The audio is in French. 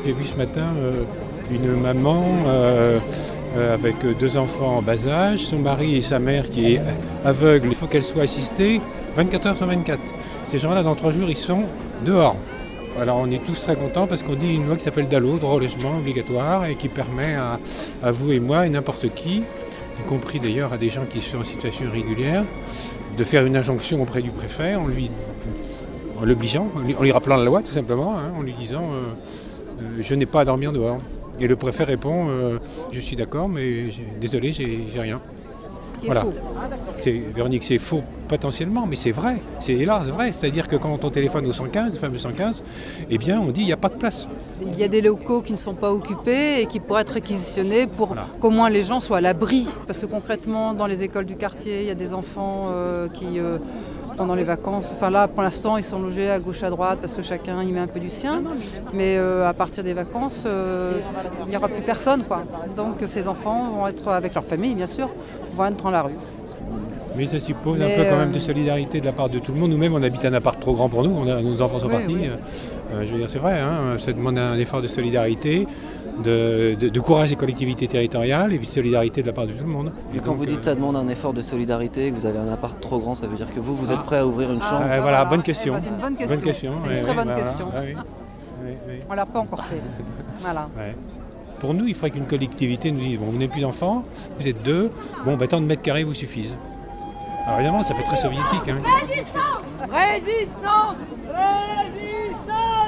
J'ai vu ce matin une maman avec 2 enfants en bas âge, son mari et sa mère qui est aveugle. Il faut qu'elle soit assistée 24 heures sur 24. Ces gens-là, dans 3 jours, ils sont dehors. Alors on est tous très contents parce qu'on dit une loi qui s'appelle DALO, droit au logement obligatoire, et qui permet à vous et moi et n'importe qui, y compris d'ailleurs à des gens qui sont en situation irrégulière, de faire une injonction auprès du préfet en l'obligeant, en lui rappelant la loi tout simplement, en lui disant je n'ai pas à dormir dehors. Et le préfet répond je suis d'accord mais désolé, j'ai rien. Ce qui est faux. Véronique, c'est faux potentiellement, mais c'est vrai, c'est hélas vrai. C'est-à-dire que quand on téléphone au 115, le fameux 115, eh bien on dit il n'y a pas de place. Il y a des locaux qui ne sont pas occupés et qui pourraient être réquisitionnés pour qu'au moins les gens soient à l'abri. Parce que concrètement, dans les écoles du quartier, il y a des enfants qui, pendant les vacances, enfin là pour l'instant ils sont logés à gauche à droite parce que chacun y met un peu du sien. Mais à partir des vacances, il n'y aura plus personne, quoi. Donc ces enfants vont être avec leur famille, bien sûr, vont être dans la rue. Mais ça suppose un peu quand même de solidarité de la part de tout le monde. Nous-mêmes, on habite un appart trop grand pour nous, nos enfants sont partis. Oui. Je veux dire, c'est vrai, ça demande un effort de solidarité, de courage des collectivités territoriales et puis de solidarité de la part de tout le monde. Et quand vous dites que ça demande un effort de solidarité, que vous avez un appart trop grand, ça veut dire que vous êtes prêt à ouvrir une chambre Voilà, bonne question. C'est une bonne question. C'est une très bonne question. On ne l'a pas encore fait. Voilà. Ouais. Pour nous, il faudrait qu'une collectivité nous dise, bon, vous n'avez plus d'enfants, vous êtes 2, bon, tant de mètres carrés vous suffisent. Alors évidemment, ça fait très soviétique. Résistance ! Résistance ! Résistance !